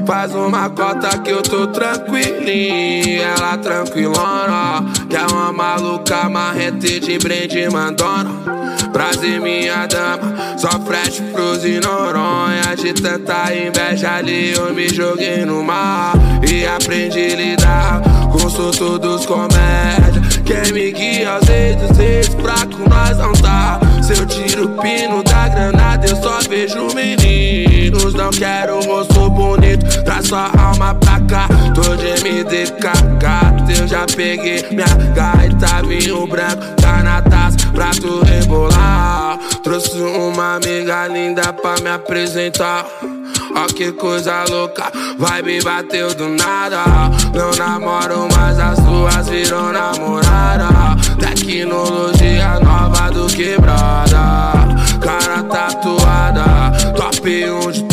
Faz uma cota que eu tô tranquilinho, ela tranquilona. Que é uma maluca marrete de brinde mandona. Prazer minha dama, só fresh pros ignoronha. De tanta inveja ali eu me joguei no mar e aprendi a lidar com surto dos comédia. Quem me guia aos eitos, fraco nós não tá. Se eu tiro o pino da granada eu só vejo meninos. Não quero rosto bonito, traz sua alma pra cá. Tô de MDK, gato, eu já peguei minha gaita. Vinho branco, tá na taça pra tu rebolar. Trouxe uma amiga linda pra me apresentar. Ó que coisa louca, vibe bateu do nada. Não namoro, mas as duas viram namorada. Tecnologia nova do quebrada, cara tatuada, top 1 de